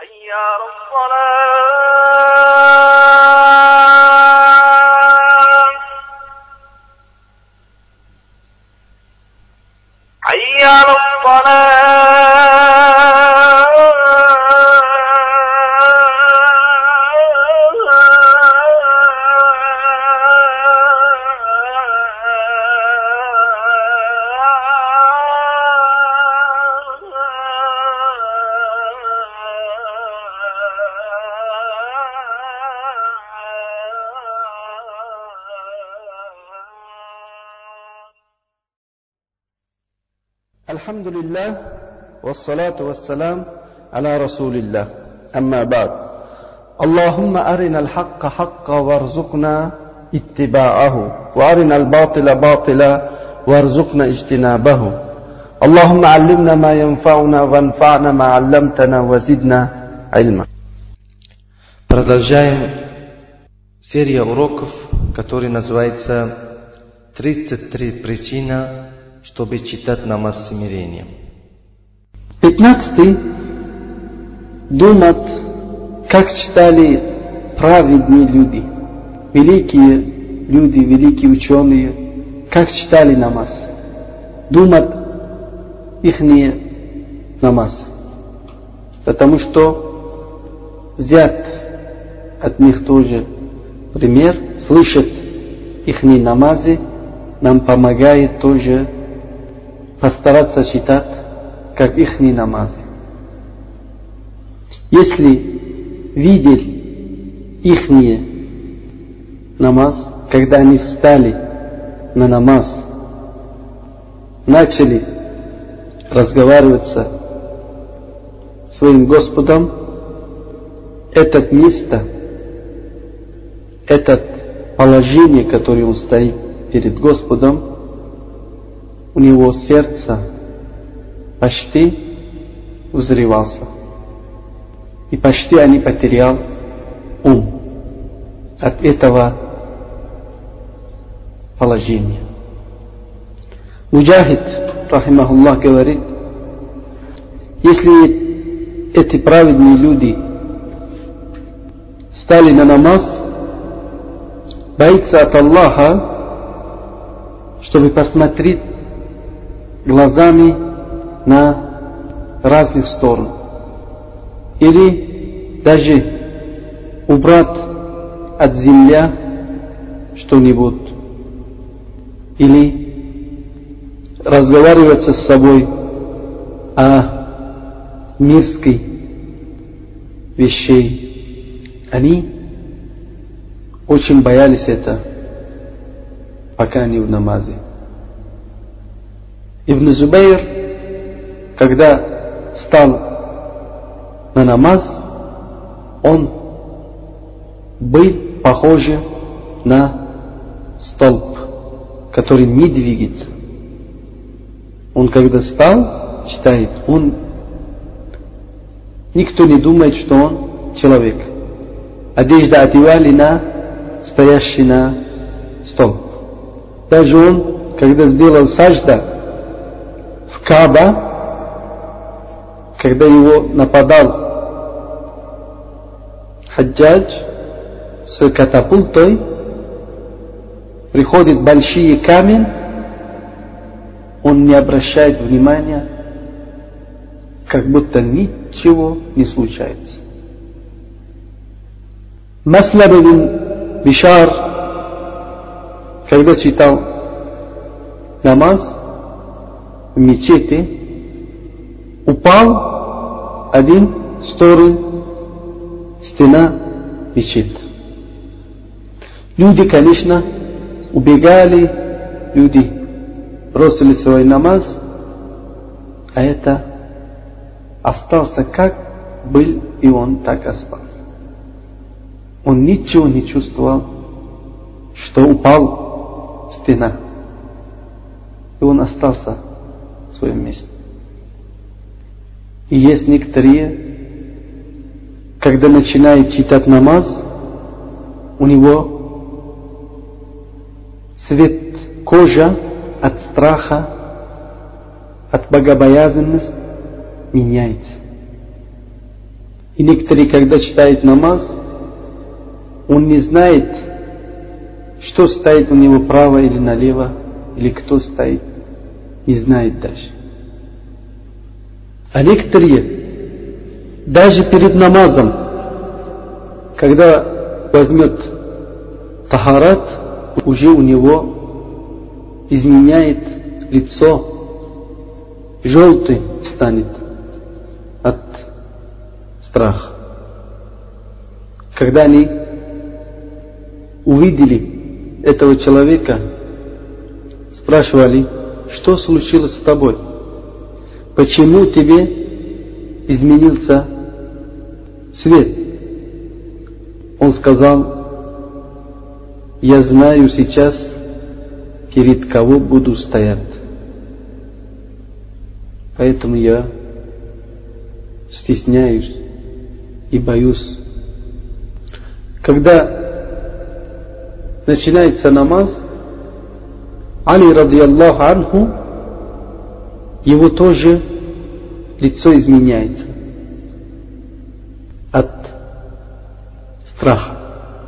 الحمد لله والصلاة والسلام على رسول الله أما بعد اللهم أرنا الحق حقا وارزقنا اتباعه وأرنا الباطل باطلا وارزقنا اجتنابه اللهم علمنا ما ينفعنا وانفعنا ما علمتنا وزدنا علما. Продолжаем серию уроков, который называется «33 причины, чтобы читать намаз с смирением». 15. Думать, как читали праведные люди, великие люди, великие ученые, как читали намаз. Думать ихний намаз. Потому что взят от них тоже пример, слышать ихние намазы, нам помогает тоже постараться читать, как ихние намазы. Если видели ихние намаз, когда они встали на намаз, начали разговариваться с своим Господом, это место, это положение, которое он стоит перед Господом, у него сердце почти взрывался. И почти они потерял ум от этого положения. Муджахид, рахимахуллах, говорит, если эти праведные люди стали на намаз, боится от Аллаха, чтобы посмотреть глазами на разных сторон. Или даже убрать от земли что-нибудь. Или разговаривать с собой о мирской вещей. Они очень боялись это, пока они в намазе. Ибн Зубайр, когда стал на намаз, он был похож на столб, который не двигается. Он когда стал, читает, никто не думает, что он человек. Одежда одевали на стоящий на столб. Даже он, когда сделал сажда в Кааба, когда его нападал Хаджадж с катапультой, приходит большой камень, он не обращает внимания, как будто ничего не случается. Маслам ибн Бишар, когда читал намаз в мечети, упал один сторону стена мечети. Люди, конечно, убегали, люди бросили свой намаз, а это остался как был, и он так остался. Он ничего не чувствовал, что упал стена, и он остался в своем месте. И есть некоторые, когда начинает читать намаз, у него цвет кожи от страха, от богобоязненности меняется. И некоторые, когда читают намаз, он не знает, что стоит у него право или налево, или кто стоит. Не знает даже. А некоторые, даже перед намазом, когда возьмет тахарат, уже у него изменяет лицо, желтый станет от страха. Когда они увидели этого человека, спрашивали, что случилось с тобой? Почему тебе изменился цвет? Он сказал, я знаю сейчас, перед кого буду стоять. Поэтому я стесняюсь и боюсь. Когда начинается намаз, Али радийаллаху анху, его тоже лицо изменяется от страха.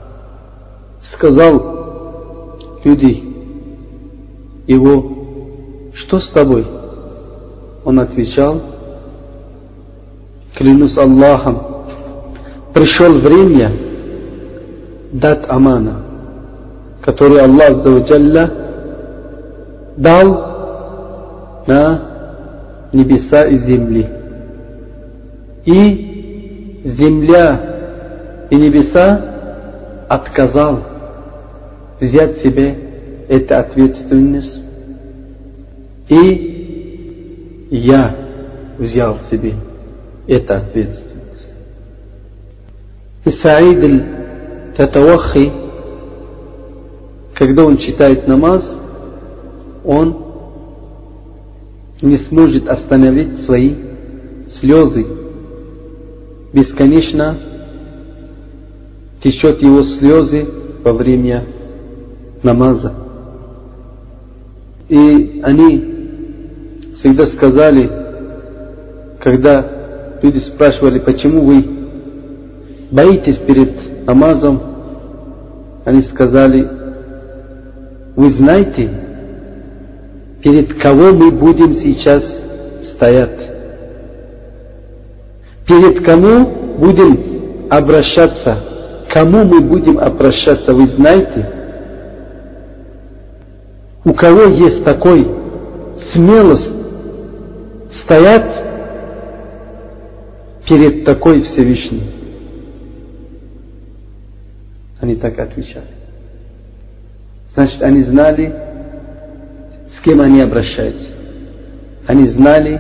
Сказал люди его, что с тобой? Он отвечал, клянусь Аллахом, пришло время дать амана, который Аллах азза ва джалля дал на небеса и земли. И земля и небеса отказал взять себе эту ответственность. И я взял себе эту ответственность. И Саид аль-Татавахи, когда он читает намаз, он не сможет остановить свои слезы. Бесконечно течет его слезы во время намаза. И они всегда сказали, когда люди спрашивали, почему вы боитесь перед намазом, они сказали, вы знаете, перед кого мы будем сейчас стоять? Перед кому будем обращаться? Кому мы будем обращаться, вы знаете? У кого есть такой смелость стоять перед такой Всевышним? Они так отвечали. Значит, они знали, с кем они обращаются. Они знали,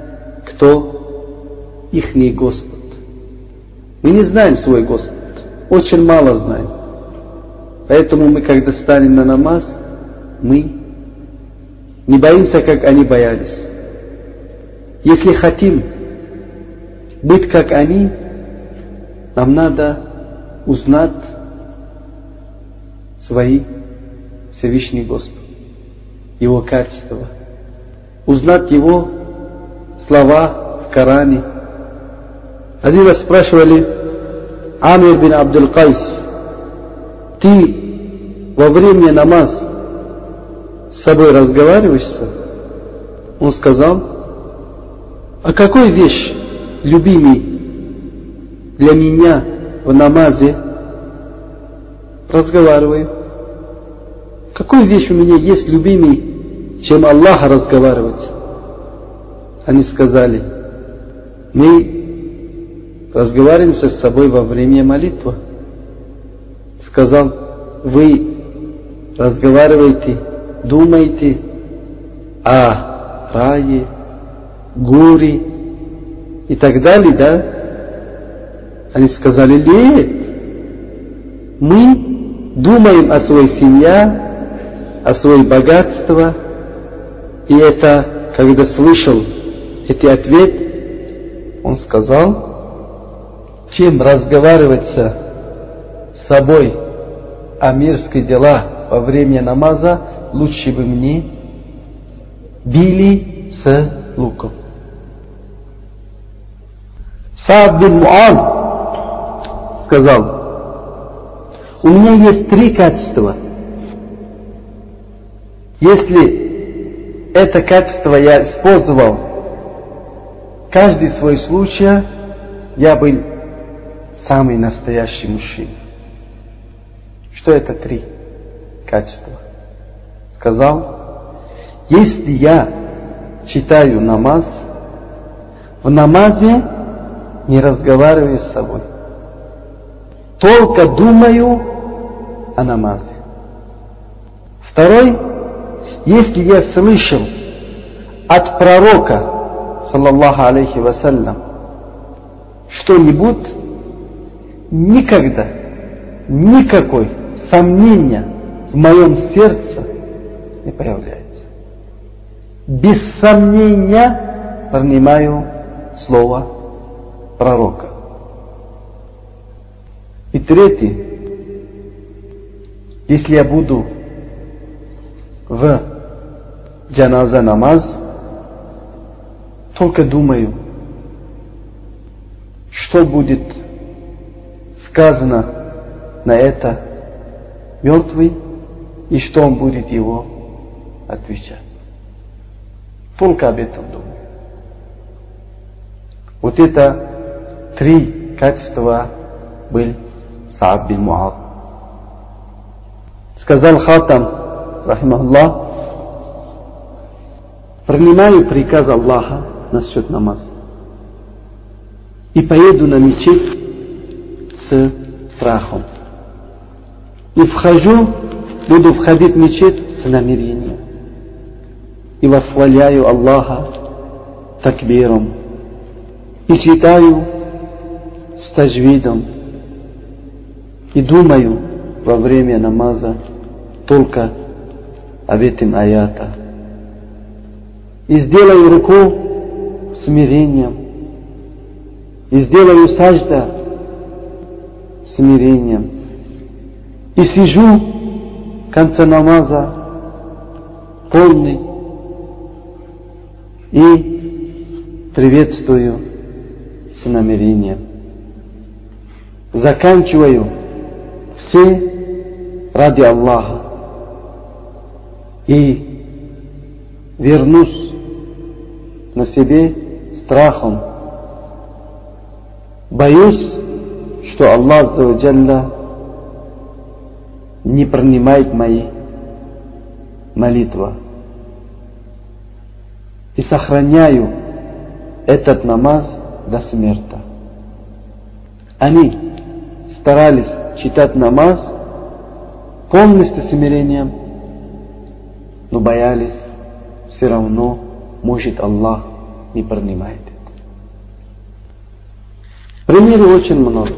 кто ихний Господь. Мы не знаем свой Господь. Очень мало знаем. Поэтому мы, когда станем на намаз, мы не боимся, как они боялись. Если хотим быть как они, нам надо узнать свои Всевышний Господь, Его качества, узнать Его слова в Коране. Один раз спрашивали Амир бин Абдул-Кайс, ты во время намаз с собой разговариваешься? Он сказал, а какой вещь, любимый, для меня в намазе? Разговариваю. Какой вещь у меня есть, любимый, чем Аллаха разговаривать? Они сказали, мы разговариваемся с собой во время молитвы. Сказал, вы разговариваете, думаете о рае, горе и так далее, да? Они сказали, нет, мы думаем о своей семье, о своем богатстве. И это, когда слышал этот ответ, он сказал, чем разговариваться с собой о мирских делах во время намаза, лучше бы мне били с луком. Саад бин Муаз сказал: у меня есть 3 качества. Если это качество я использовал каждый свой случай, я был самый настоящий мужчина. Что это 3 качества? Сказал: если я читаю намаз, в намазе не разговариваю с собой, только думаю о намазе. Второй: если я слышал от пророка, саллаллаху алейхи вассалям, что-нибудь, никогда, никакой сомнения в моем сердце не появляется. Без сомнения принимаю слово пророка. И третий: если я буду в джаназа намаз, только думаю, что будет сказано на это мертвый и что он будет его отвечать. Только об этом думаю. Вот это 3 качества был Саад бин Муад. Сказал Хатам, рахимахуллах: принимаю приказ Аллаха насчет намаза и поеду на мечеть с страхом. И буду входить в мечеть с намерением. И восхваляю Аллаха такбиром. И читаю с таджвидом. И думаю во время намаза только об этом аята. И сделаю руку смирением. И сделаю сажда смирением. И сижу в конце намаза полный и приветствую с намерением. Заканчиваю все ради Аллаха и вернусь на себе страхом. Боюсь, что Аллах Азза ва Джалля не принимает мои молитвы. И сохраняю этот намаз до смерти. Они старались читать намаз полностью смирением, но боялись, все равно, может, Аллах не принимает это. Примеров очень много.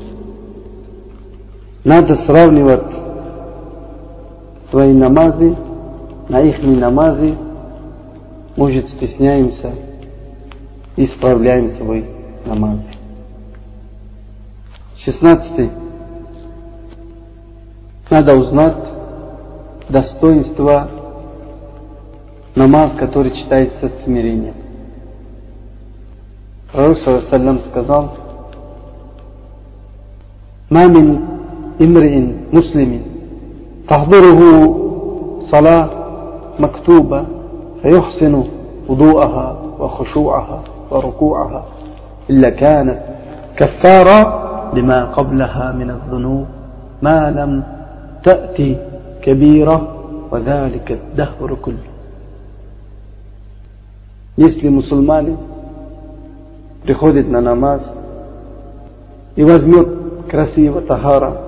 Надо сравнивать свои намазы на их намазы. Может, стесняемся и исправляем свой намаз. 16. Надо узнать достоинство намаз, который читается с смирением. Пророк саллаллаху алейхи сказал: «Ма мин имриин муслимин тахдуруху сала мактуба فيحسن وضوءها وخشوعها وركوعها إلا كانت كفارة لما قبلها من الذنوب ما لم تأتي كبيرة وذلك الدهر كله». Если мусульмане приходят на намаз и возьмет красиво тахара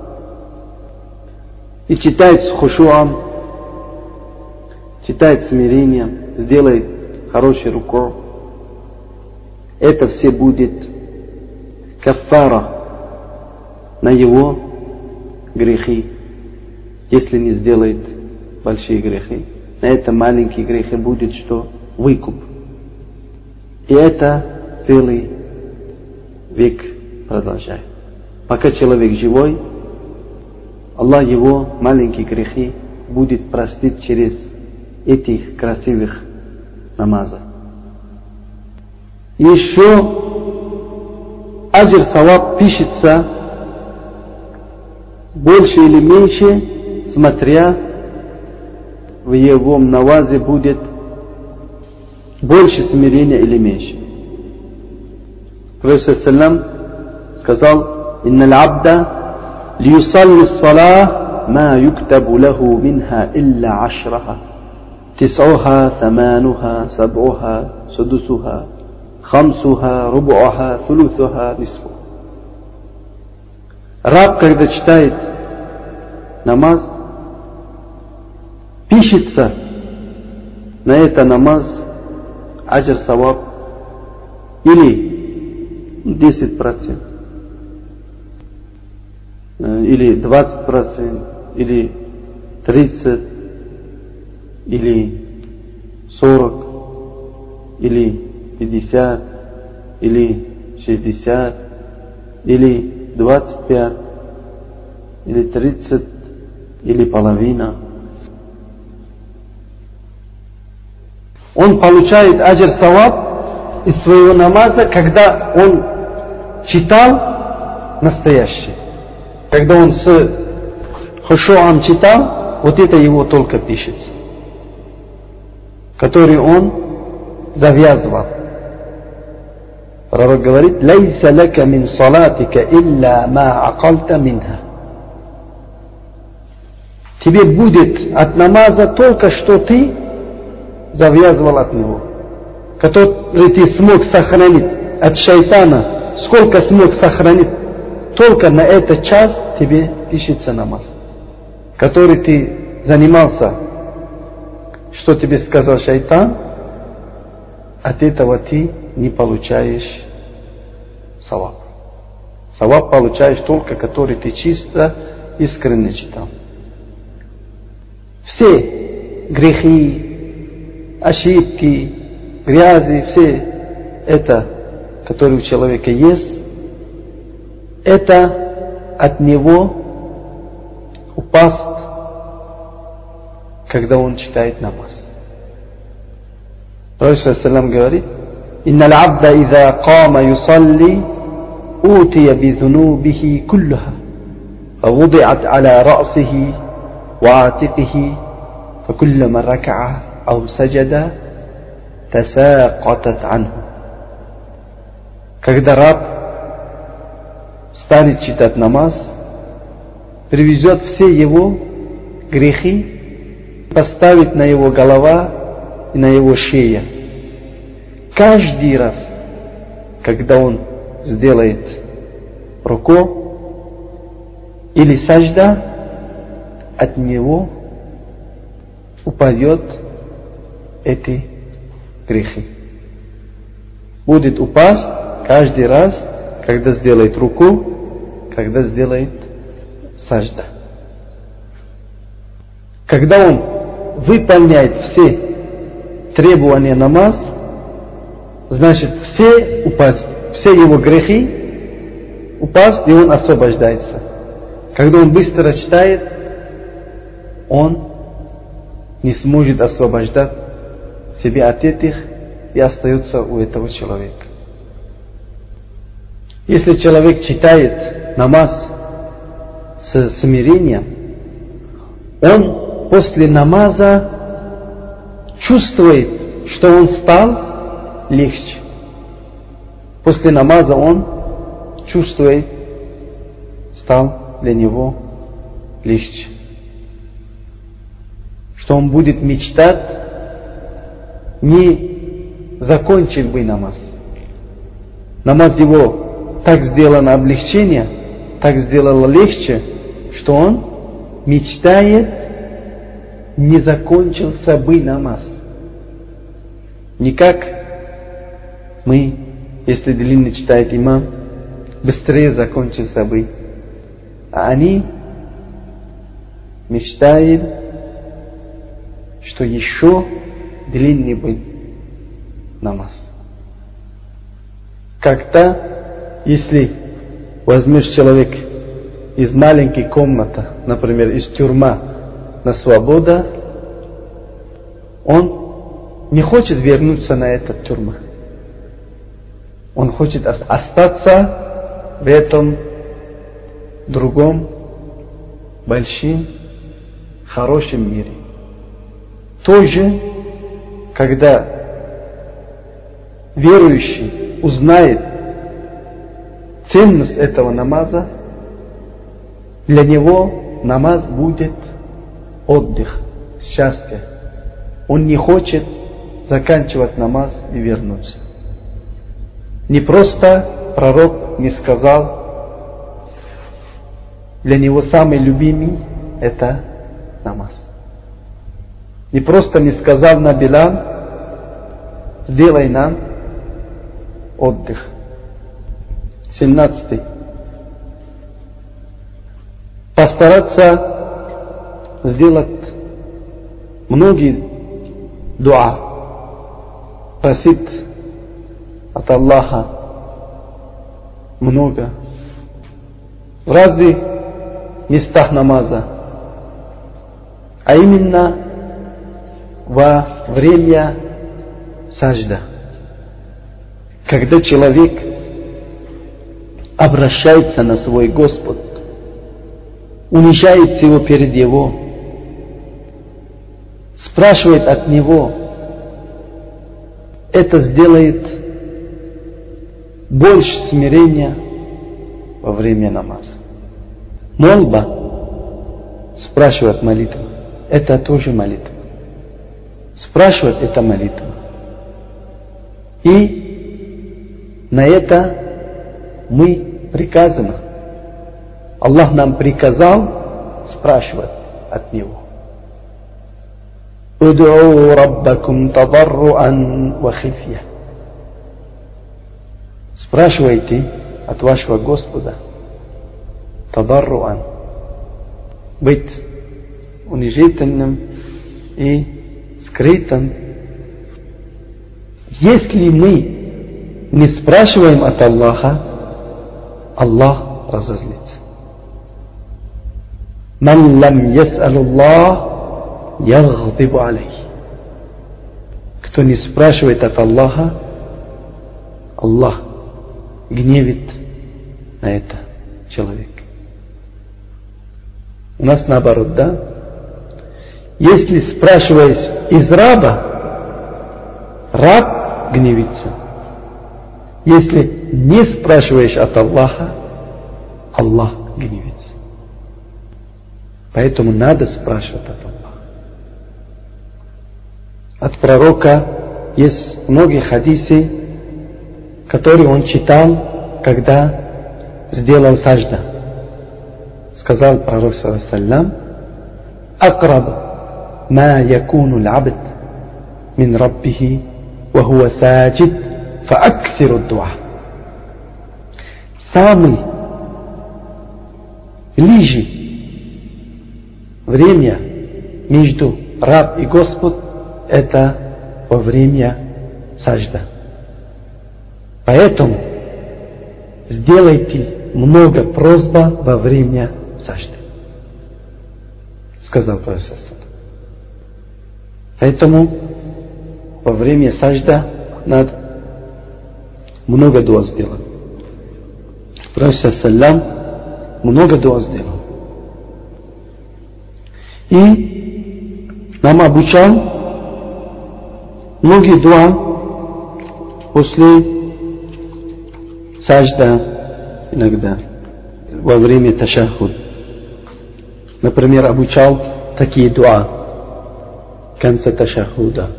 и читает с хушуам, читает смирением, сделает хороший руку, это все будет каффара на его грехи, если не сделает большие грехи. На это маленькие грехи будет что? Выкуп. И это целый век продолжает. Пока человек живой, Аллах его маленькие грехи будет простить через этих красивых намазов. Еще аджр саваб пишется больше или меньше, смотря в его намазе будет больше смирения или меньше. Пророк ﷺ сказал: «Инналь абда лиюсалли ссалах ма юктабу лаху минха илля ашраха, тис'уха, самануха, саб'уха, судусуха, хамсуха, рубуха, thулюсуха, нисфу». Раб, когда читает намаз, пишется на это намаз аджр саваб или 10%, или 20%, или 30%, или 40%, или 50%, или 60%, или 25%, или 30%, или половина. Он получает аджр саваб из своего намаза, когда он читал настоящий. Когда он с хушу'ом читал, вот это его только пишется, который он завязывал. Пророк говорит: «Лайса лака мин салатика илля ма акалта минха». Тебе будет от намаза только что ты завязывал от него, который ты смог сохранить от шайтана, сколько смог сохранить, только на этот час тебе пишется намаз, который ты занимался, что тебе сказал шайтан, от этого ты не получаешь саваб. Саваб получаешь только, который ты чисто, искренне читал. Все грехи, ошибки, грязи, все это, которые у человека есть, это от него упасть, когда он читает намаз. Пророк ﷺ говорит: «Инналь абда иза кама юсалли, утия бизунубихи куллуха, фавудиат аля ра'сихи ва атикихи, факуллама рака'a ау саджада, тасақатат анху». Когда раб станет читать намаз, привезет все его грехи, поставит на его голова и на его шею. Каждый раз, когда он сделает руку или сажда, от него упадет эти грехи. Будет упасть каждый раз, когда сделает руку, когда сделает сажда. Когда он выполняет все требования намаз, значит все его грехи упасть, и он освобождается. Когда он быстро читает, он не сможет освобождать себя от этих, и остается у этого человека. Если человек читает намаз с смирением, он после намаза чувствует, что он стал легче. После намаза он чувствует, стал для него легче. Что он будет мечтать, не закончить бы намаз. Намаз его так сделано облегчение, так сделало легче, что он мечтает, не закончился бы намаз. Не как мы, если длинно читает имам, быстрее закончился бы. А они мечтают, что еще длиннее будет намаз. Как-то, если возьмешь человека из маленькой комнаты, например, из тюрьмы на свободу, он не хочет вернуться на эту тюрьму. Он хочет остаться в этом другом большим, хорошим мире. Тоже, когда верующий узнает ценность этого намаза, для него намаз будет отдых, счастье. Он не хочет заканчивать намаз и вернуться. Не просто пророк не сказал, для него самый любимый это намаз. Не просто не сказал на Билал, сделай нам отдых. 17. Постараться сделать многие дуа, просить от Аллаха много в разных местах намаза, а именно во время сажда, когда человек обращается на свой Господь, унижается его перед Его, спрашивает от Него, это сделает больше смирения во время намаза. Молба, спрашивает молитва, это тоже молитва. Спрашивать это молитва. И на это мы приказаны. Аллах нам приказал спрашивать от Него. «Уд'у раббакум тадарруан ва хифья». Спрашивайте от вашего Господа тадарруан. Быть унижительным и скрытым. Если мы не спрашиваем от Аллаха, Аллах разозлится. «Ман лам яс'алуллах ягhdибу алейх». Кто не спрашивает от Аллаха, Аллах гневит на это человек. У нас наоборот, да? Если спрашиваешь из раба, раб гневится. Если не спрашиваешь от Аллаха, Аллах гневится. Поэтому надо спрашивать от Аллаха. От пророка есть многие хадисы, которые он читал, когда сделал сажда. Сказал пророк саллаллаху алейхи ва саллям: «Акраб ма якуну л-абд мин раббихи ва хуа саджид фааксиру дуа». Самый ближе время между раб и Господь это во время сажда. Поэтому сделайте много просьба во время сажды, сказал пророк. Поэтому во время сажда надо много дуа сделать. Пророк много дуа сделал. И нам обучал многие дуа после сажда иногда, во время ташаххуд. Например, обучал такие дуа в конце ташаххуда.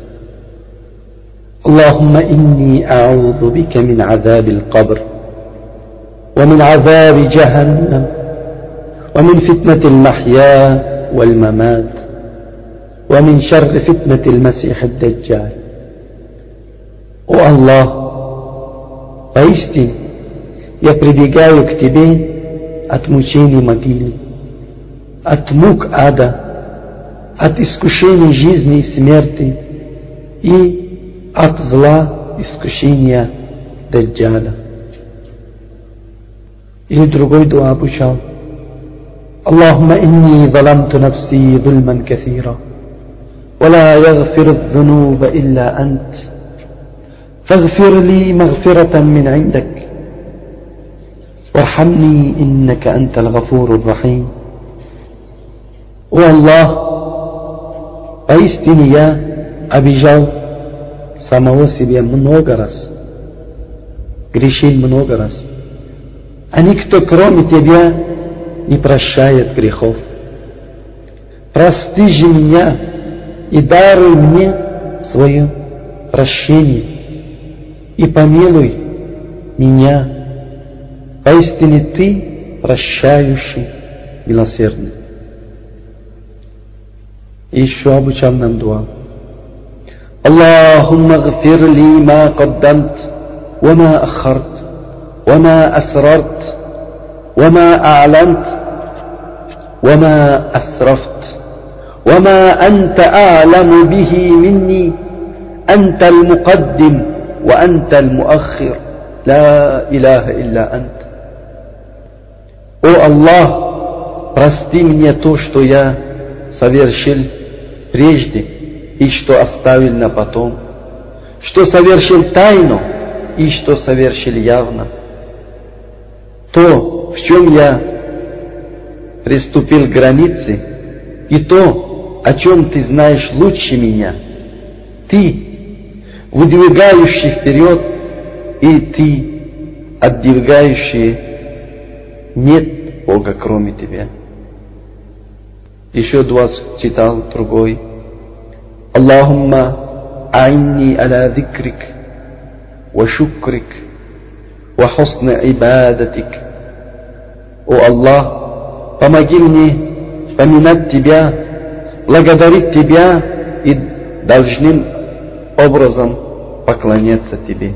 اللهم إني أعوذ بك من عذاب القبر ومن عذاب جهنم ومن فتنة المحيا والممات ومن شر فتنة المسيح الدجال. О Аллах, поистине я прибегаю к Тебе от мучений могилы, от мук ада, от искушений жизни и смерти и от зла искушения Даджаля. Или другой дуа обучал. Аллахумма инни заламту нафси зульман каthира, ولا يغفر الذنوب إلا أنت فاغفر لي مغفرة من عندك وارحمني إنك أنت الغفور الرحيم. О Аллах, поистине я обижал самого себя много раз, грешил много раз, а никто кроме Тебя не прощает грехов. Прости же меня и даруй мне свое прощение, и помилуй меня, поистине Ты прощающий, милосердный. И еще обучал нам дуа. Аллахумма гфир ли ма каддамт, ва ма ахарт, ва ма асрарт, ва ма а'лант, ва ма асрафт, ва ма анта а'ламу бихи минни, анта al-muqaddim, ва анта al-muakhir, ла илаха илля ант. О Аллах, прости мне то, что я совершил прежде и что оставил на потом, что совершил тайно и что совершил явно, то, в чем я приступил к границе, и то, о чем Ты знаешь лучше меня. Ты, выдвигающий вперед, и Ты, отдвигающий, нет Бога кроме Тебя. Еще дуа читал другой. Аллахумма а'инни аля зикрик, ва шукрик, ва хусна ибадатик. О Аллах, помоги мне поминать Тебя, благодарить Тебя и должным образом поклоняться Тебе.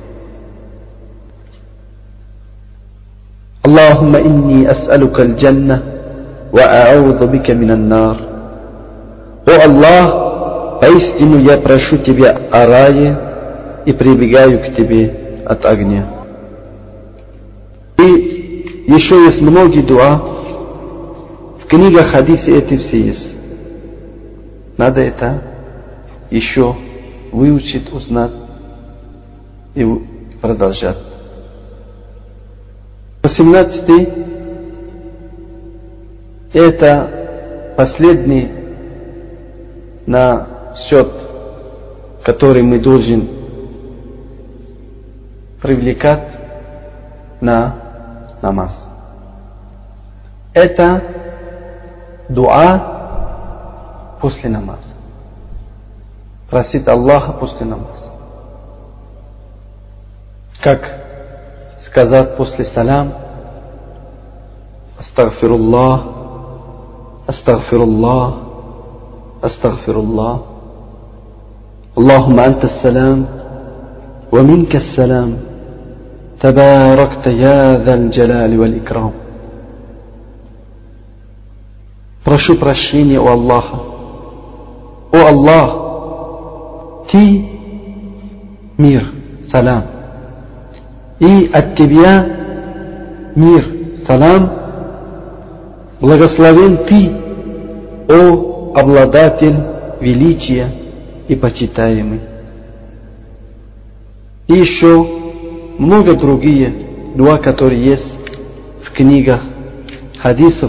Аллахумма инни ас'алука аль-джанна, ва а'удhu бика минан нар. О Аллах, поистину я прошу Тебя о рае и прибегаю к Тебе от огня. И еще есть многие дуа. В книгах хадисе эти все есть. Надо это еще выучить, узнать и продолжать. 18. Это последний на счет, который мы должны привлекать на намаз. Это дуа после намаза. Просить Аллаха после намаза. Как сказать после салам: астагфируллах, астагфируллах, астагфируллах. Аллахумма анта ас-салам, ва минка ас-салам, табаракта я зал джалали валь икрам. Прошу прощения у Аллаха. О Аллах, Ты мир, салам. И от Тебя мир, салам. Благословен Ты, о обладатель величия и почитаемый. И еще много другие дуа, которые есть в книгах хадисов.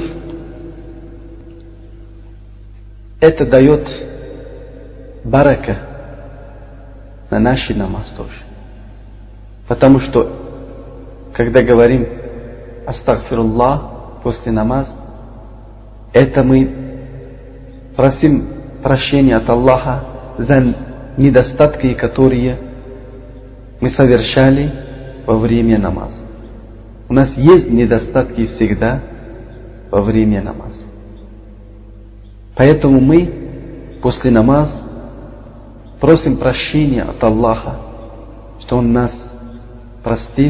Это дает барака на наш намаз тоже. Потому что, когда говорим астагфируллах после намаза, это мы просим прощения от Аллаха за недостатки, которые мы совершали во время намаза. У нас есть недостатки всегда во время намаза. Поэтому мы после намаза просим прощения от Аллаха, что Он нас простил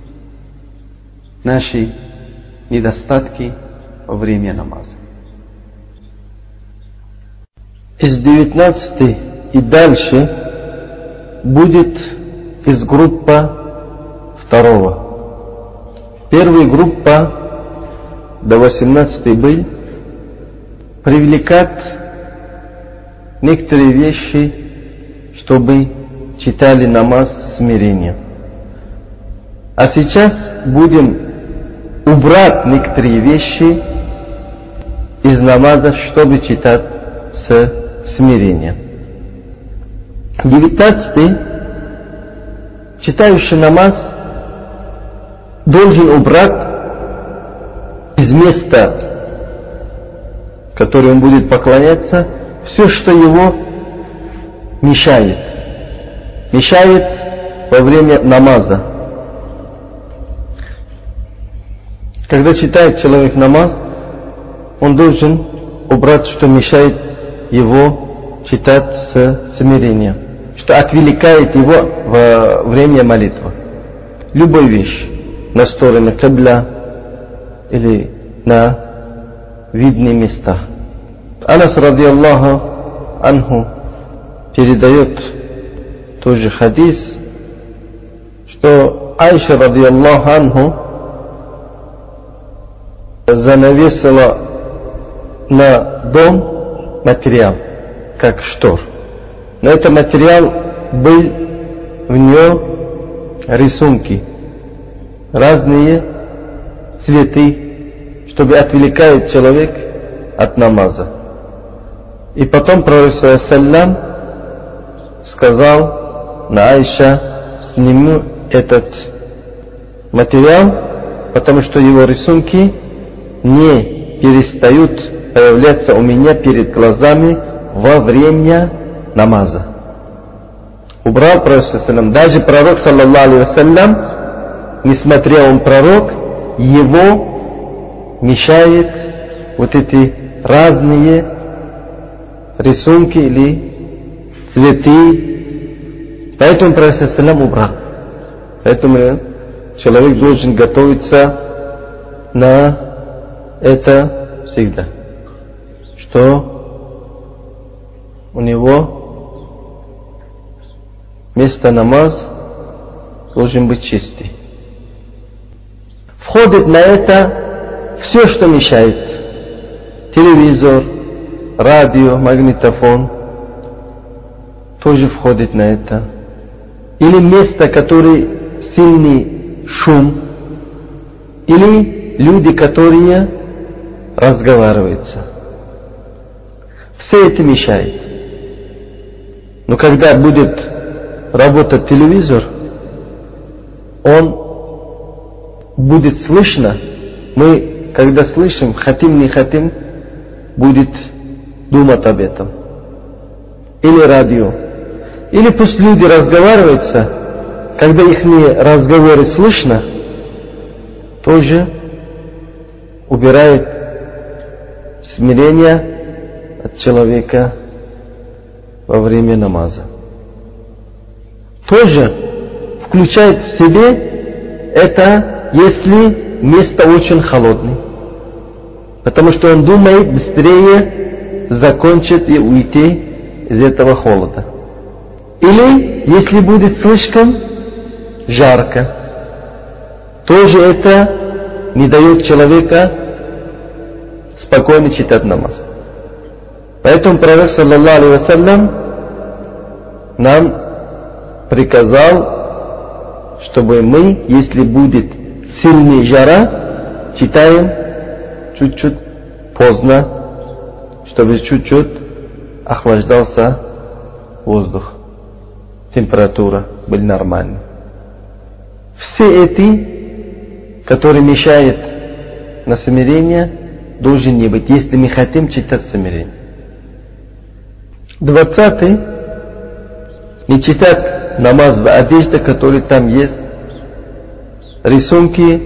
наши недостатки во время намаза. Из 19 и дальше будет из группа второго. Первая группа до 18 был привлекать некоторые вещи, чтобы читали намаз с смирением. А сейчас будем убрать некоторые вещи из намаза, чтобы читать с смирением. 19. Читающий намаз должен убрать из места, которое он будет поклоняться, все, что его мешает. Мешает во время намаза. Когда читает человек намаз, он должен убрать, что мешает его читать с смирением, что отвлекает его во время молитвы. Любой вещь на сторону кибля или на видные места. Анас радиаллаху анху передает тоже хадис, что Айша радиаллаху анху занавесила на дом материал, как штор. Но этот материал был в нее рисунки, разные цветы, чтобы отвлекает человек от намаза. И потом пророк саллям сказал на Айша: сниму этот материал, потому что его рисунки не перестают появляться у меня перед глазами во время намаза. Убрал пророк саллям. Даже пророк саллаллаху алейхи вассалям, несмотря он пророк, его мешает вот эти разные рисунки или цветы. Поэтому пророк саллям убрал. Поэтому человек должен готовиться на это всегда, что у него место намаз должен быть чистый. Входит на это все, что мешает. Телевизор, радио, магнитофон тоже входит на это. Или место, которое сильный шум, или люди, которые разговариваются. Все это мешает. Но когда будет работать телевизор, он будет слышно. Мы, когда слышим, хотим, не хотим, будет думать об этом. Или радио. Или пусть люди разговариваются, когда их разговоры слышно, тоже убирает смирение от человека во время намаза. Тоже включает в себе это, если место очень холодное. Потому что он думает быстрее закончить и уйти из этого холода. Или если будет слишком жарко, тоже это не дает человека спокойно читать намаз. Поэтому пророк саллаллаху алейхи вассалям нам приказал, чтобы мы, если будет сильная жара, читаем чуть-чуть поздно, чтобы чуть-чуть охлаждался воздух, температура была нормальной. Все эти, которые мешают на смирение, должен не быть, если мы хотим читать смирение. 20. Не читать намаз в одежде, которой там есть рисунки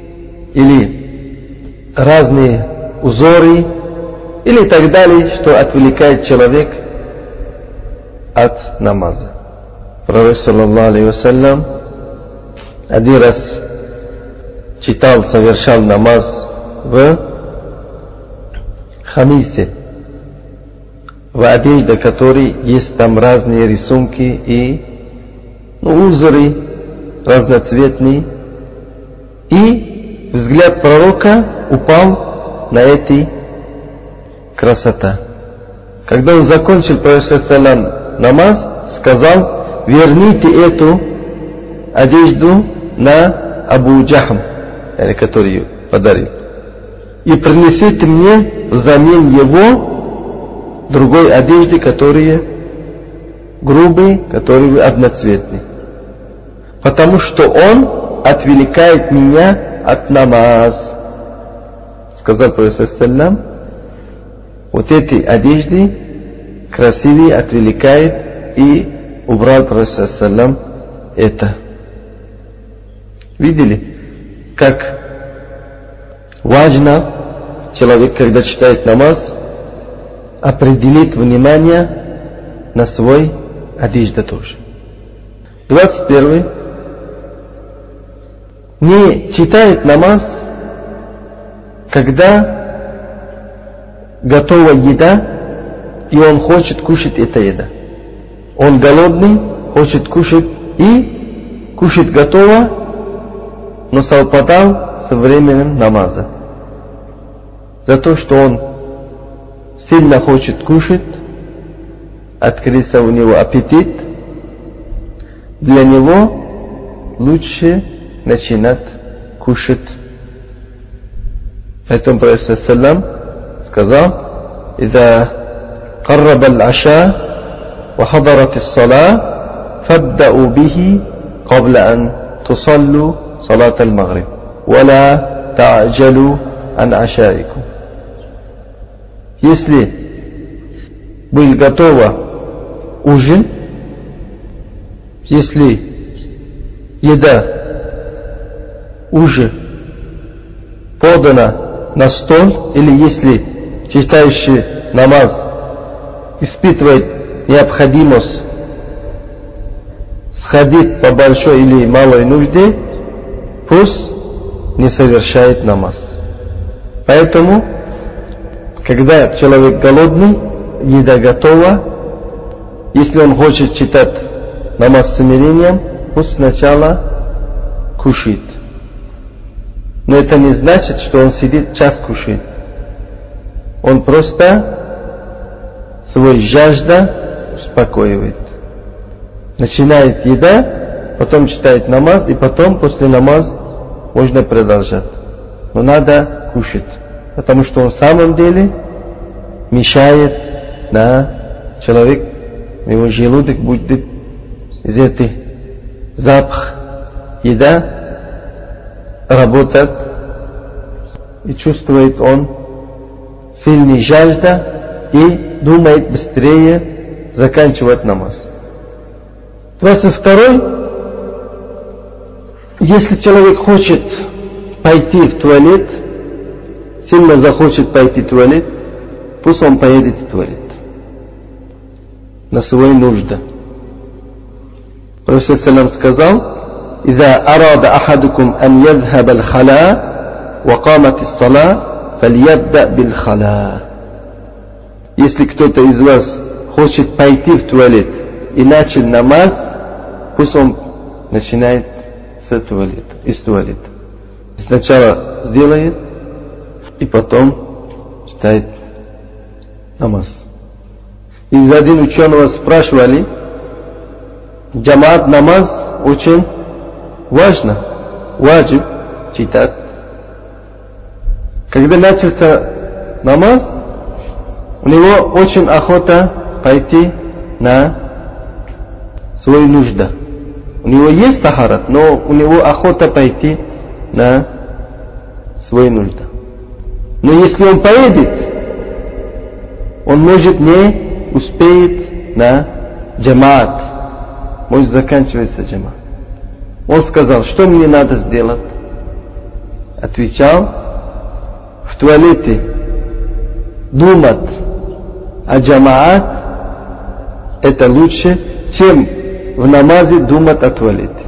или разные узоры или так далее, что отвлекает человек от намаза. Пророк саллаллаху алейхи вассалям один раз читал, совершал намаз в хамисе, в одежде которой есть там разные рисунки и узоры разноцветные. И взгляд пророка упал на эти красота. Когда он закончил, пророк саллаллаху намаз, сказал: верните эту одежду на Абу Джахм, который подарил. и принесите мне взамен его другой одежды, которые грубые, которые одноцветные. Потому что он отвлекает меня от намаз. Сказал Пророк саллям, вот эти одежды красивые отвлекает, и убрал Пророк саллям это. Видели, как важно человек, когда читает намаз, определить внимание на свой одежду тоже. 21. Не читает намаз, когда готова еда, и он хочет кушать эту еду. Он голодный, хочет кушать, и кушать готово, но совпадал со временем намаза. За то, что он сильно хочет кушать, открылся у него аппетит, для него лучше начинать кушать. Поэтому Пророк саллям сказал: «Ида карраба аль-аша ва хадарат ас-салаа фабдa'у бихи qabla ан тусаллу салат аль-магриб ва ла та'джалу ан ашаикум». Если был готова ужин, если еда уже подана на стол, или если читающий намаз испытывает необходимость сходить по большой или малой нужде, пусть не совершает намаз. Поэтому, когда человек голодный, еда готова, если он хочет читать намаз с смирением, пусть сначала кушает. Но это не значит, что он сидит час кушает. Он просто свой жажда успокаивает. Начинает еда, потом читает намаз, и потом после намаз можно продолжать. Но надо кушать, потому что он в самом деле мешает на человек, его желудок будет из этого запах еда работает, и чувствует он сильный жажда и думает быстрее заканчивать намаз. 22. Если человек хочет пойти в туалет, сильно захочет пойти в туалет, пусть он поедет в туалет на свои нужды. Пророк саллям сказал: «Иза арада ахадукум ан ядхаба аль-хала ва камат ас-сала, фальябда биль-хала». Если кто-то из вас хочет пойти в туалет и начал намаз, пусть он начинает с туалета, из туалета. Сначала сделает, и потом читает намаз. Из один ученого спрашивали: джамаат намаз очень важно, ваджиб читать. Когда начался намаз, у него очень охота пойти на свою нужду. У него есть тахарат, но у него охота пойти на свою нужду. Но если он поедет, он может не успеет на джамаат, может заканчивается джамаат. Он сказал: что мне надо сделать? Отвечал: в туалете думать о джамаат это лучше, чем в намазе думать о туалете.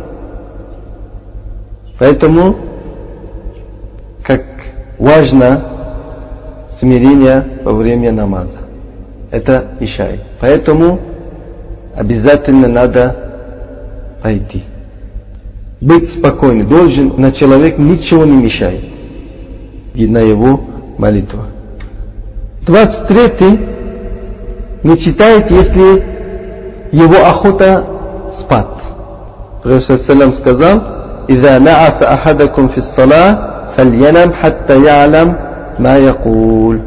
Поэтому, как важно смирение во время намаза. Это ишай. Поэтому обязательно надо пойти. Быть спокойным. Должен на человек ничего не мешает. И на его молитву. 23. Не читает, если его охота спать. Пророк саллям сказал: «Иза нааса ахадакум фис салаа, фальянам хатта я'лам ма якуль.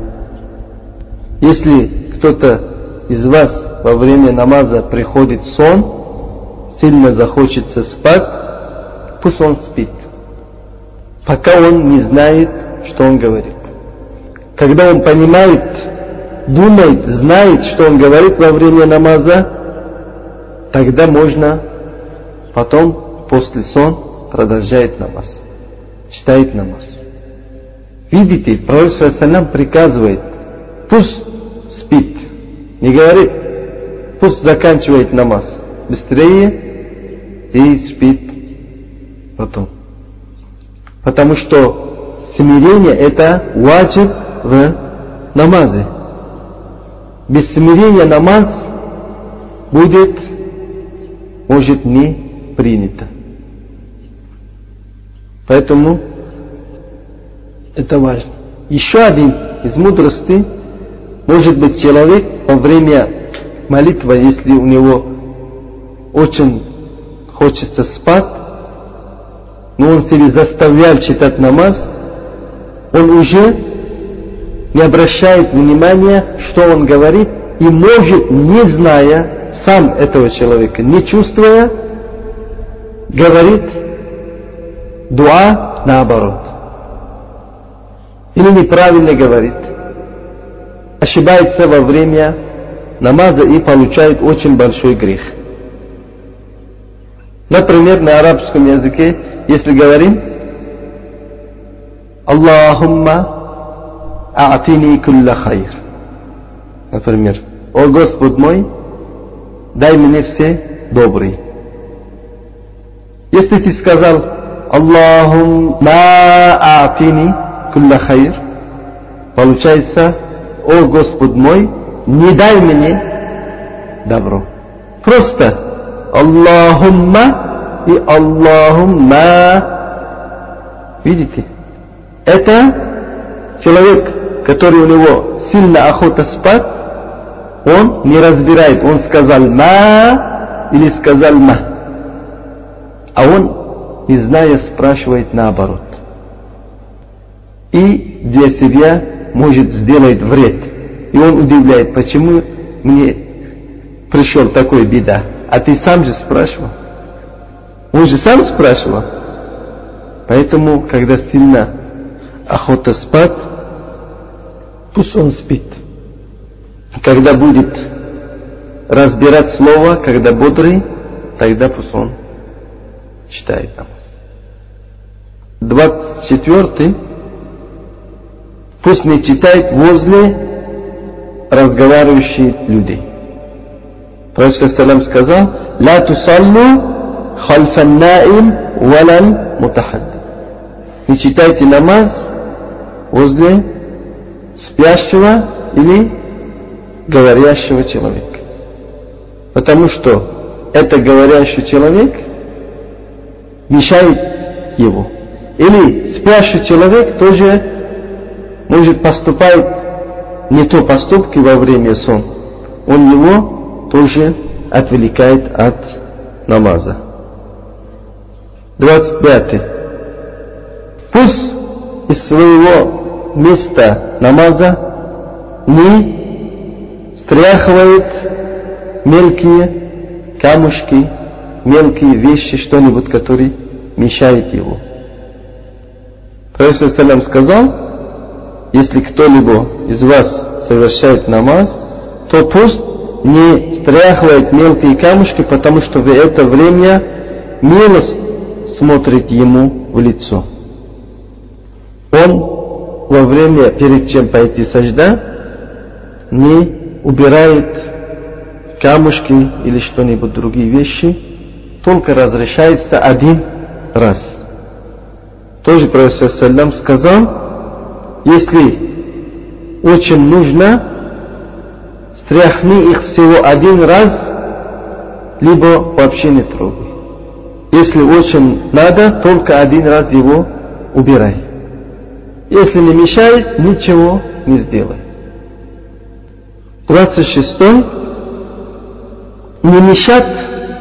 Если кто-то из вас во время намаза приходит сон, сильно захочется спать, пусть он спит, пока он не знает, что он говорит. Когда он понимает, думает, знает, что он говорит во время намаза, тогда можно потом, после сон, продолжает намаз, читает намаз. Видите, Пророк ﷺ приказывает, пусть спит, не говорит, пусть заканчивает намаз быстрее и спит потом. Потому что смирение это ваджиб в намазе. Без смирения намаз будет, может, не принято. Поэтому это важно. Еще один из мудрости, может быть, человек во время молитвы, если у него очень хочется спать, но он себя заставлял читать намаз, он уже не обращает внимания, что он говорит, и может, не зная сам этого человека, не чувствуя, говорит дуа наоборот. Или неправильно говорит. Ошибается во время намаза и получает очень большой грех. Например, на арабском языке, если говорим Аллахумма а'тини кулла хайр. Например, о Господь мой, дай мне все добрые. Если ты сказал Аллахумма а'тини кулла хайр, получается, о Господь мой, не дай мне добро. Просто Аллахумма и Аллахумма. Видите? Это человек, который у него сильно охота спать, он не разбирает, он сказал ма или сказал ма. А он, не зная, спрашивает наоборот. И для себя может сделать вред. И он удивляет, почему мне пришел такой беда. А ты сам же спрашивал. Он же сам спрашивал. Поэтому, когда сильно охота спать, пусть он спит. Когда будет разбирать слово, когда бодрый, тогда пусть он читает намаз. 24. Пусть не читает возле разговаривающих людей. Пророк ﷺ сказал: «Ла тусаллу хальфан наим валал мутахадди». Не читайте намаз возле спящего или говорящего человека. Потому что это говорящий человек мешает его. Или спящий человек тоже может поступать не то поступки во время сон. Он его тоже отвлекает от намаза. 25. Пусть из своего места намаза не стряхивает мелкие камушки, мелкие вещи, что-нибудь, которые мешают его. Пророк ﷺ сказал: если кто-либо из вас совершает намаз, то пусть не стряхивает мелкие камушки, потому что в это время милость смотрит ему в лицо. Он во время, перед чем пойти сажда, не убирает камушки или что-нибудь другие вещи, только разрешается один раз. Тоже Пророк ﷺ сказал: если очень нужно, стряхни их всего один раз, либо вообще не трогай. Если очень надо, только один раз его убирай. Если не мешает, ничего не сделай. 26. Не мешать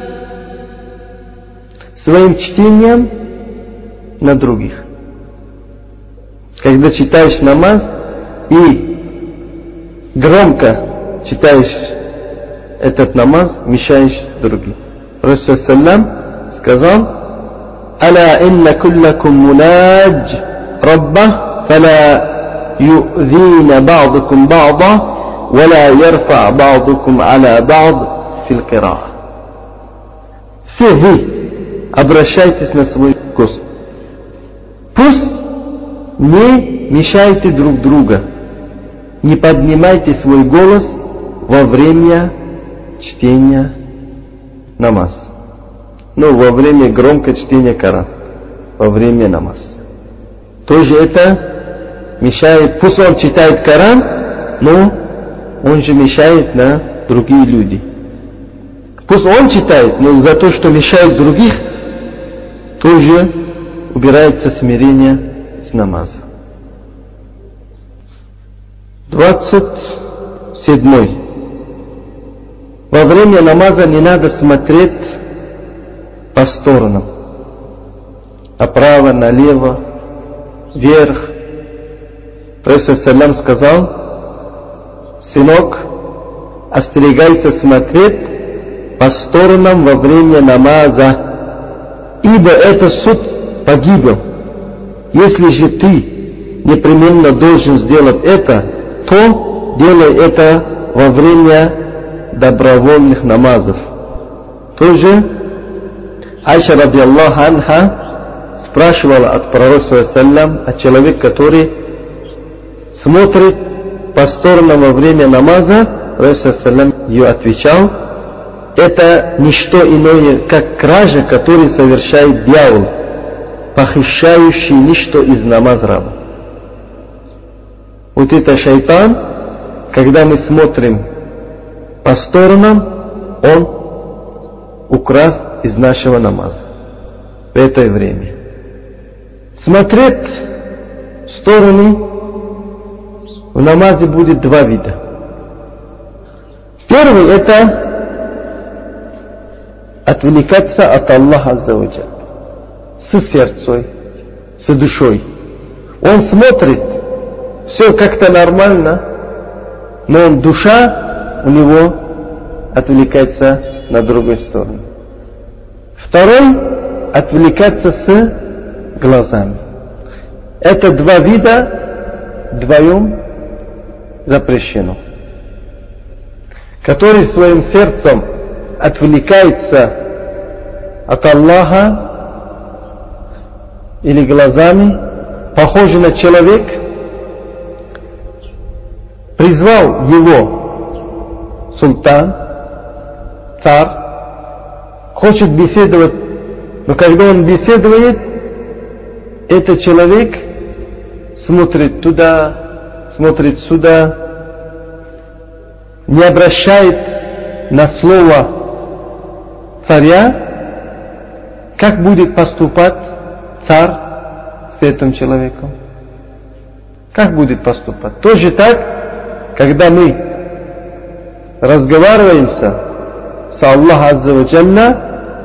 своим чтением на других. Когда читаешь намаз, и громко читаешь этот намаз, мешаешь другим. Пророк саллям сказал: «Аля инна куллакум мунаджь рабба, фала ю'зина ба'дукум ба'да, валя ярфа ба'дукум аля ба'д фил кираа». Все вы обращайтесь на свой Господь. Пусть не мешайте друг друга, не поднимайте свой голос во время чтения намаз. Ну, во время громкого чтения Корана, во время намаз. Тоже это мешает, пусть он читает Коран, но он же мешает на другие люди. Пусть он читает, но за то, что мешает других, тоже убирается смирение с намаза. 27. Во время намаза не надо смотреть по сторонам. Направо, налево, вверх. Пророк саллям сказал: «Сынок, остерегайся смотреть по сторонам во время намаза, ибо это суд погибель. Если же ты непременно должен сделать это, то делай это во время добровольных намазов». Тоже Айша радиаллаху анха спрашивала от пророка саллям о человеке, который смотрит по сторонам во время намаза. Пророк саллям ее отвечал: это не что иное, как кража, которую совершает дьявол, похищающий ничто из намаз раба. Вот это шайтан, когда мы смотрим по сторонам, он украст из нашего намаза в это время. Смотреть в стороны в намазе будет два вида. Первый — это отвлекаться от Аллаха азза ва джалля с сердцем, с душой. Он смотрит, все как-то нормально, но душа у него отвлекается на другую сторону. Второй — отвлекаться с глазами. Это два вида, вдвоем запрещено. Который своим сердцем отвлекается от Аллаха или глазами, похожий на человек, призвал его султан, царь, хочет беседовать, но когда он беседует, этот человек смотрит туда, смотрит сюда, не обращает на слово царя. Как будет поступать царь с этим человеком? Как будет поступать? Тоже так, когда мы разговариваемся с Аллахом азза ва джалля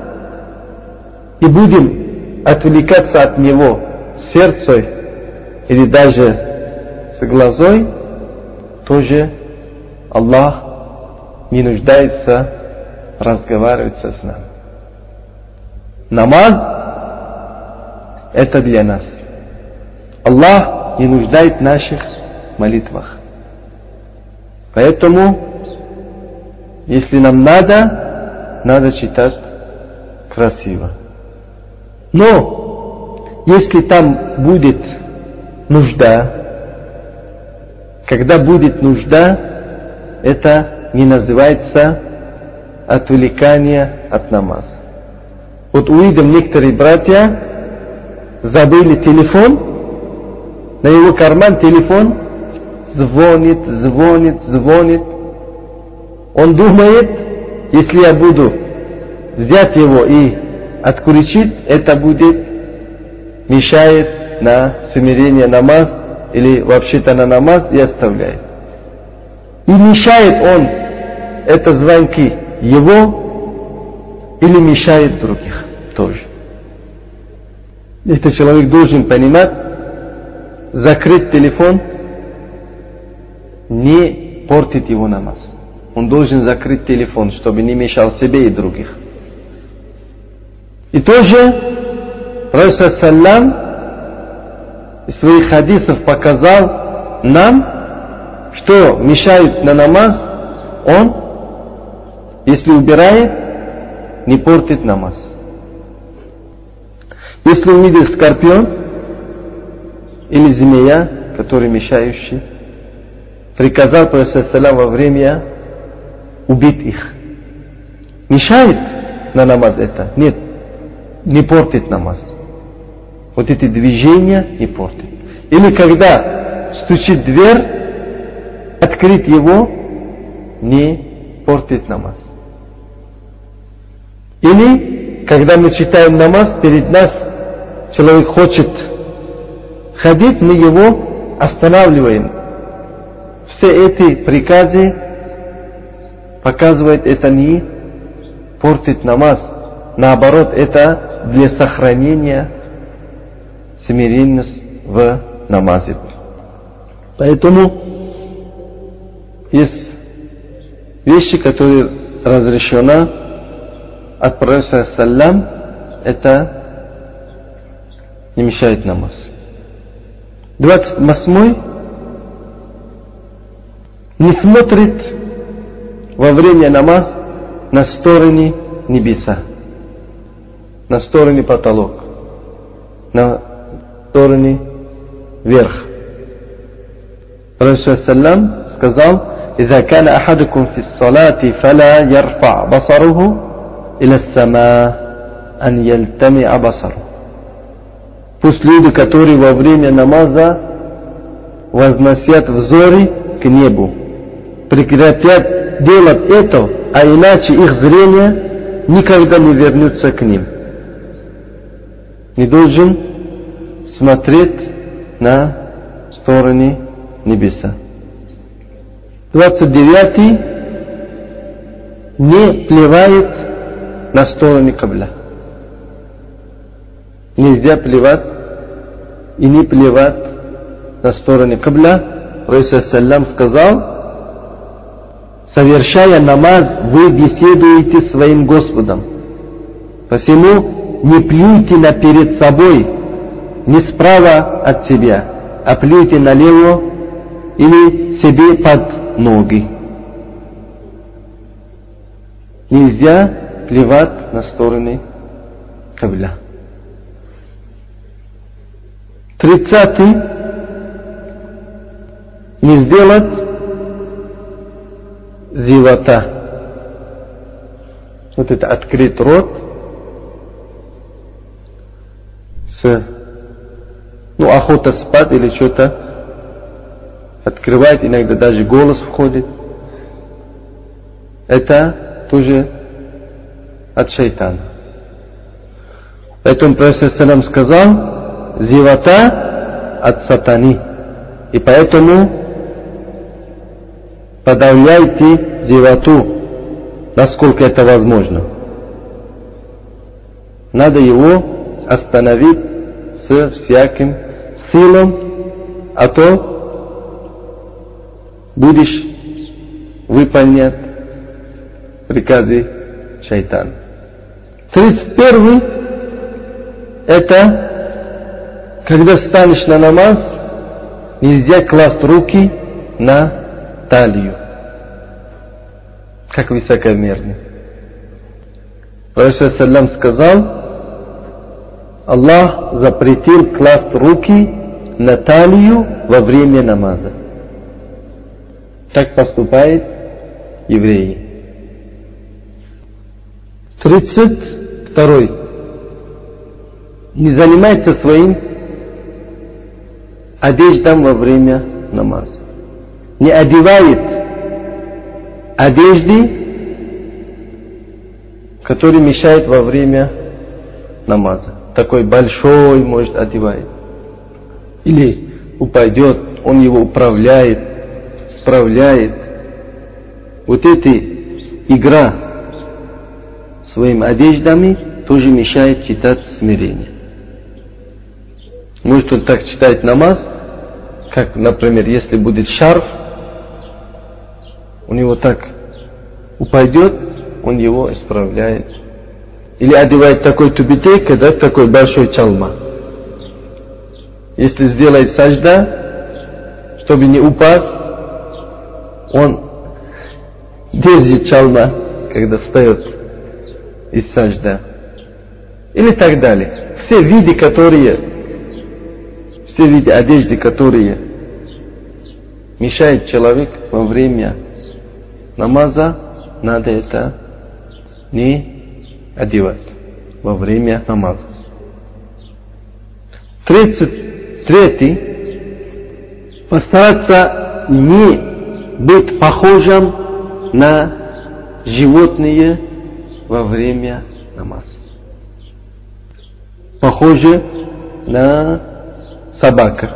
и будем отвлекаться от него сердцем или даже с глазой, тоже Аллах не нуждается разговаривать с нами. Намаз — это для нас. Аллах не нуждается в наших молитвах. Поэтому, если нам надо читать красиво. Но, если там будет нужда, когда будет нужда, это не называется отвлекание от намаза. Вот увидим, некоторые братья забыли телефон, на его карман телефон, звонит. Он думает, если я буду взять его и отключить, это будет мешает на смирение намаз или вообще-то на намаз и оставляет. И мешает он, это звонки его, или мешает других тоже. Этот человек должен понимать, закрыть телефон не портит его намаз. Он должен закрыть телефон, чтобы не мешал себе и других. И тоже Расул саллям из своих хадисов показал нам, что мешает на намаз, он, если убирает, не портит намаз. Если увидел скорпион или змея, который мешающий, приказал Пророк саллям во время убить их. Мешает на намаз это? Нет, не портит намаз. Вот эти движения не портит. Или когда стучит дверь, открыть его не портит намаз. Или когда мы читаем намаз, перед нас человек хочет ходить, мы его останавливаем. Все эти приказы показывают, это не портит намаз. Наоборот, это для сохранения смиренности в намазе. Поэтому есть вещи, которые разрешены от Пророка саллям, это не мешает намаз. 28. Не смотрит во время намаз на стороны небеса, на стороны потолок, на стороны вверх. Пророк саллям сказал: إذا كان أحدكم في الصلاة فلا يرفع بصره إلى السماء أن يلتمع بصره. Пусть люди, которые во время намаза возносят взоры к небу, прекратят делать это, а иначе их зрение никогда не вернется к ним. Не должен смотреть на стороны небеса. 29. Не плевает на стороны кибла. Нельзя плевать и не плевать на стороны кибла. Пророк саллям сказал: совершая намаз, вы беседуете с своим Господом. Посему не плюйте перед собой, не справа от себя, а плюйте налево или себе под ноги. Нельзя плевать на стороны кибла. 30. Не сделать зевота. Вот это открыть рот с охота спать или что-то открывает, иногда даже голос входит. Это тоже от шайтана. Поэтому Пророк саллям сказал: зевота от сатаны. И поэтому подавляйте зевоту, насколько это возможно. Надо его остановить с всяким силом, а то будешь выполнять приказы шайтана. 31. Это когда станешь на намаз, нельзя класть руки на талию, как высокомерный. Пророк саллям сказал: Аллах запретил класть руки на талию во время намаза. Так поступают евреи. 32. Не занимается своим одеждом во время намаза. Не одевает одежды, которые мешают во время намаза. Такой большой, может, одевает. Или упадет, он его управляет, справляет. Вот эта игра своими одеждами тоже мешает читать смирение. Может, он так читает намаз, как, например, если будет шарф, у него так упадет, он его исправляет. Или одевает такой тубитейка, да, такой большой чалма. Если сделает сажда, чтобы не упасть, он держит чалма, когда встает из сажда. Или так далее. Все виды одежды, которые мешают человеку во время намаза, надо это не одевать во время намаза. 33. Постараться не быть похожим на животные во время намаза. Похоже на собака.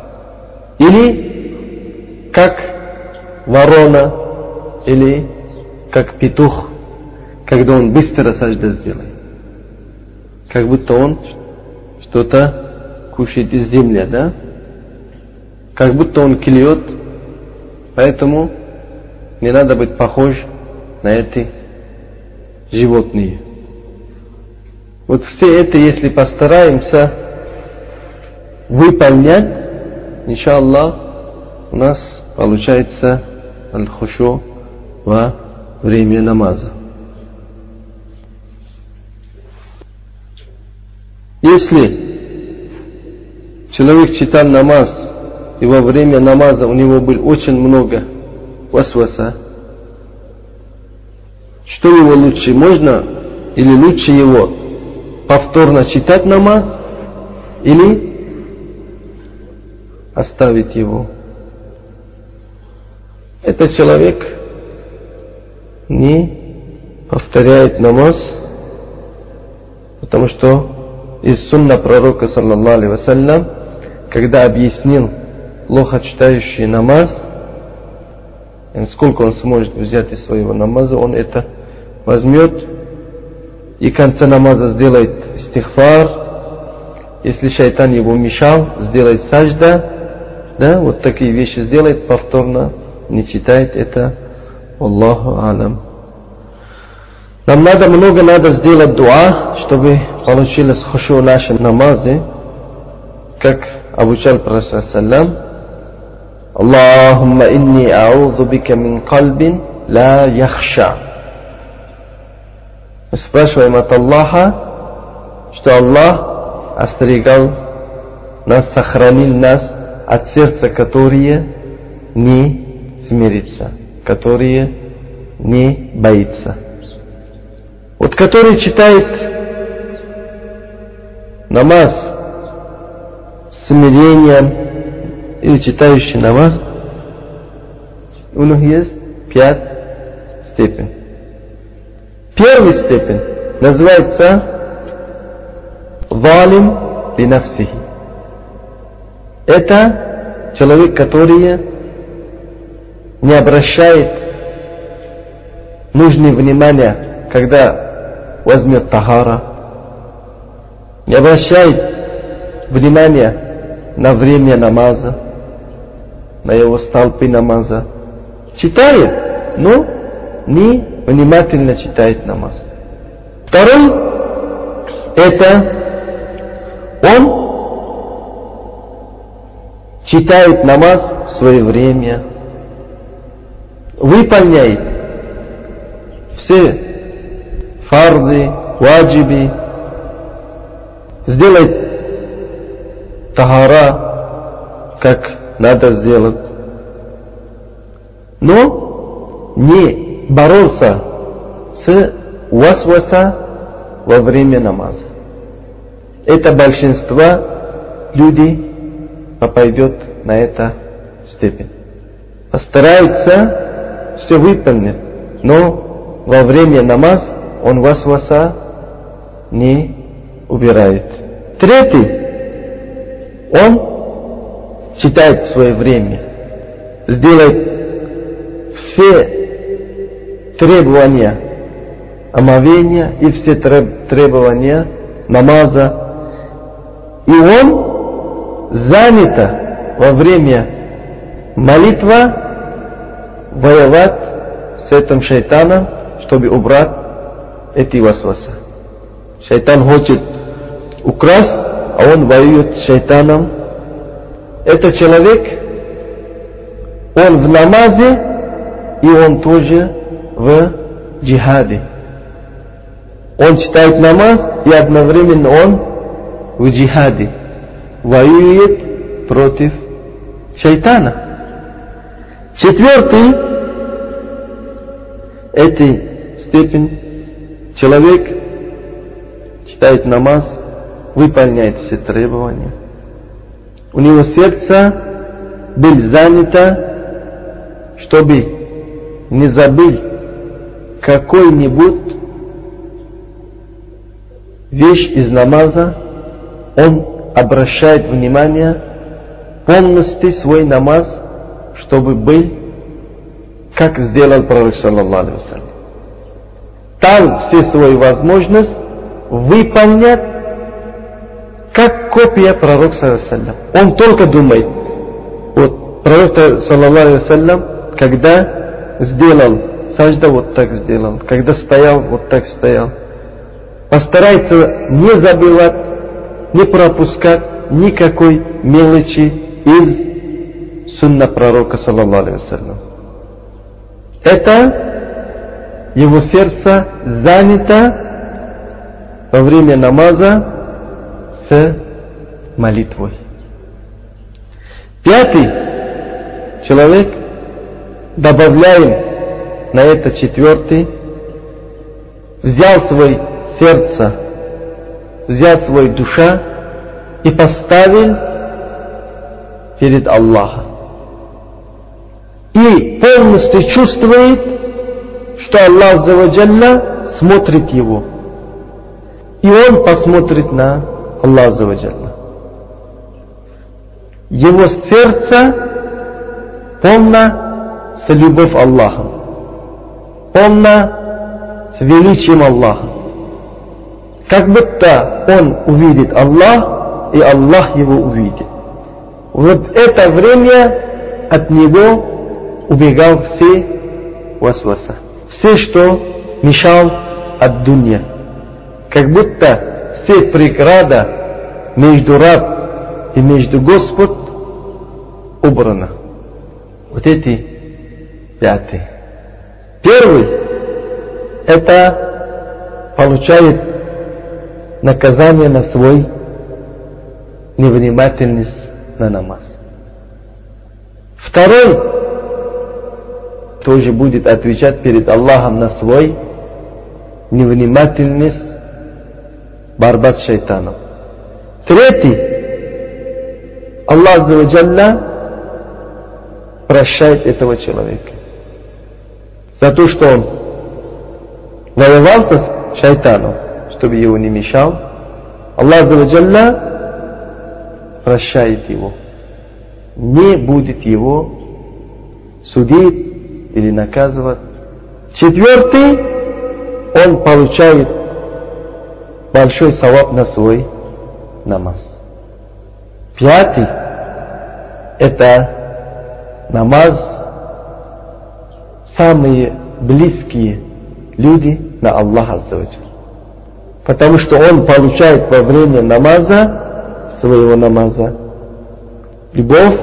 Или как ворона, или как петух, когда он быстро сажда сделает. Как будто он что-то кушает из земли, да? Как будто он клюет, поэтому не надо быть похож на эти животные. Вот все это, если постараемся выполнять, иншаллах, у нас получается аль-хушу во время намаза. Если человек читал намаз, и во время намаза у него было очень много васваса, что его лучше? Можно или лучше его повторно читать намаз, или оставить его? Этот человек не повторяет намаз, потому что из сунна пророка, саллаллаху алейхи вассалям, когда объяснил плохо читающий намаз, сколько он сможет взять из своего намаза, он это возьмет и в конце намаза сделает истихфар. Если шайтан его мешал, сделает сажда, да, вот такие вещи сделает, повторно не читает это. Аллаху алам. Нам много надо сделать дуа, чтобы получилось хушу в нашем намазе, как обучал Пророк саллям: Аллахумма инни а'удhu бика мин кальбин ла яхша. Мы спрашиваем от Аллаха, что Аллах остерегал нас, сохранил нас от сердца, которое не смирится, которое не боится. Вот который читает намаз с смирением, или читающий намаз, у них есть 5 степеней. Первая степень называется «Валим линафсихи». Это человек, который не обращает нужное внимание, когда возьмет тахара, не обращает внимания на время намаза, на его столпы намаза. Читает, но не внимательно читает намаз. Второй, это он читает намаз в свое время, выполняет все фарды, ваджиби, сделает тахара, как надо сделать, но не боролся с васваса во время намаза. Это большинство людей попадет на эту степень. Постарается все выполнить, но во время намаз он васваса не убирает. Третий, он читает в свое время, сделает все требования омовения и все требования намаза, и он занят во время молитвы воевать с этим шайтаном, чтобы убрать эти васвасы. Шайтан хочет украсть, а он воюет с шайтаном. Этот человек, он в намазе, и он тоже в джихаде. Он читает намаз, и одновременно он в джихаде. Воюет против шайтана. Четвертый, эта степень, человек читает намаз, выполняет все требования. У него сердце было занято, чтобы не забыл какой-нибудь вещь из намаза, он обращает внимание полностью свой намаз, чтобы был, как сделал пророк саллаллаху алейхи вассалям. Там все свои возможности выполнять, как копия пророка саллаллаху алейхи вассалям. Он только думает, вот пророк саллаллаху алейхи вассалям, когда сделал сажда, вот так сделал, когда стоял, вот так стоял. Постарается не забывать, не пропускать никакой мелочи из сунна пророка саллаллаху алейхи вассалям. Это его сердце занято во время намаза с молитвой. Пятый человек, добавляем на это четвертый, взял свое сердце, взял свою душа и поставил перед Аллахом. И полностью чувствует, что Аллах Азза ва Джалля смотрит его. И он посмотрит на Аллаха Азза ва Джалля. Его сердце полно с любовью Аллаха, полно с величием Аллаха. Как будто он увидит Аллах, и Аллах его увидит. Вот это время от него убегал все васваса, все, что мешал от дунья. Как будто все преграды между раб и между Господ убраны. Вот эти пятые. Первый, это получает наказание на свой невнимательность на намаз. Второй тоже будет отвечать перед Аллахом на свой невнимательность, борьба с шайтаном. Третий, Аллах Азза ва Джалля прощает этого человека за то, что он воевал с шайтаном, чтобы его не мешал. Аллах Азза ва Джалля прощает его, не будет его судить или наказывать. Четвертый, он получает большой саваб на свой намаз. Пятый, это намаз, самые близкие люди на Аллаха Азза ва Джалля. Потому что он получает во время намаза, своего намаза, любовь,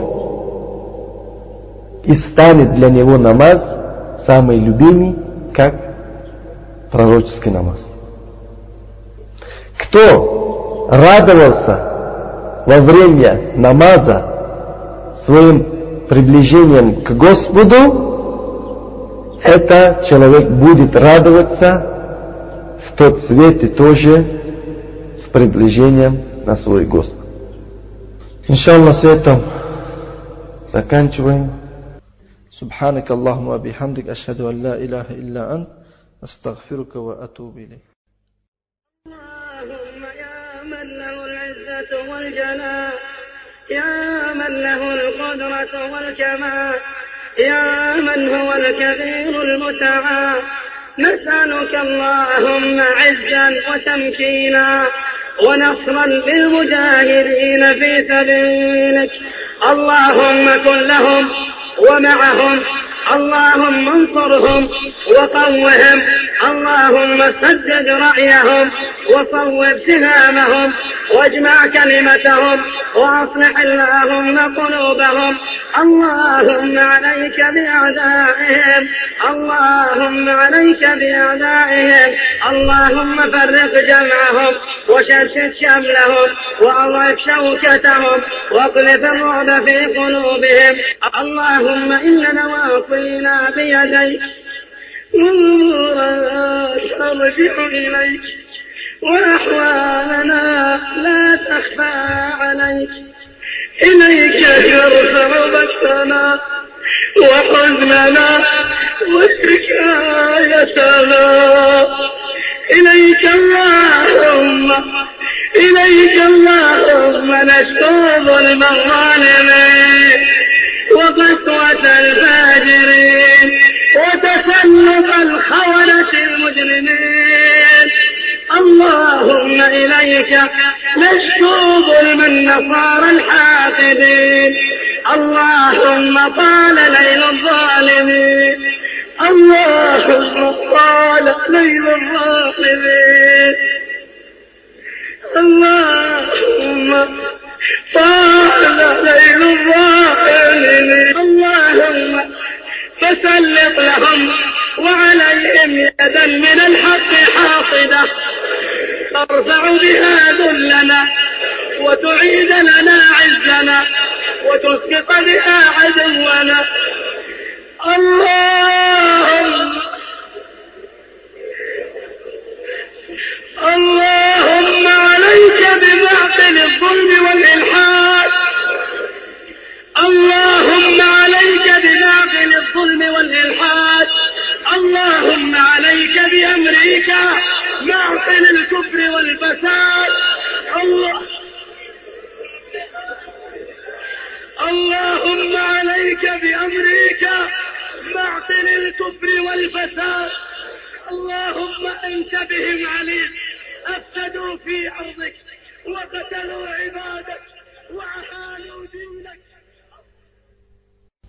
и станет для него намаз самый любимый, как пророческий намаз. Кто радовался во время намаза своим приближением к Господу, этот человек будет радоваться в тот свет и тоже с приближением на свой Господь. Иншаллах, с этим заканчиваем. سبحانك اللهم وبحمدك أشهد أن لا إله إلا أنت أستغفرك وأتوب إليك. اللهم يا من له العزة والجلال، يا من له القدرة والكمال، يا من هو الكبير المتعال، نسألك اللهم عزا وتمكينا ونصرا للمجاهدين في سبيلك. اللهم كن لهم ومعهم اللهم انصرهم وقوهم، اللهم سدد رأيهم وصوب سهامهم واجمع كلمتهم وأصلح اللهم قلوبهم. اللهم عليك بأعدائهم، اللهم عليك بأعدائهم، اللهم فرق جمعهم وشتت شملهم وأضعف شوكتهم واقذف الرعب في قلوبهم. اللهم إن نواصينا بيديك والأمور ترجع إليك وأحوالنا لا تخفى عليك، إليك ترفع بثنا وحزننا وشكايتنا، إليك اللهم نشكو ظلم الظالمين وقسوة الفاجرين وتسلط الخونة المجرمين. اللهم إليك نشكو ظلم النصارى الحاسدين. اللهم طال ليل الظالمين، اللهم طال ليل الظالمين، اللهم طال ليل الظالمين. اللهم فسلط لهم وعليهم يدا من الحق حاصدة ترفع بها ذلنا وتعيد لنا عزنا وتسقط بها عدونا. اللهم عليك بباطل الظلم والإلحاد، اللهم عليك بباطل الظلم والإلحاد، اللهم عليك بأمريكا معطل الكفر والفساد. اللهم عليك بأمريكا معطل الكفر والفساد. اللهم أنت بهم عليم، أفسدوا في أرضك وقتلوا عبادك وأهانوا دينك.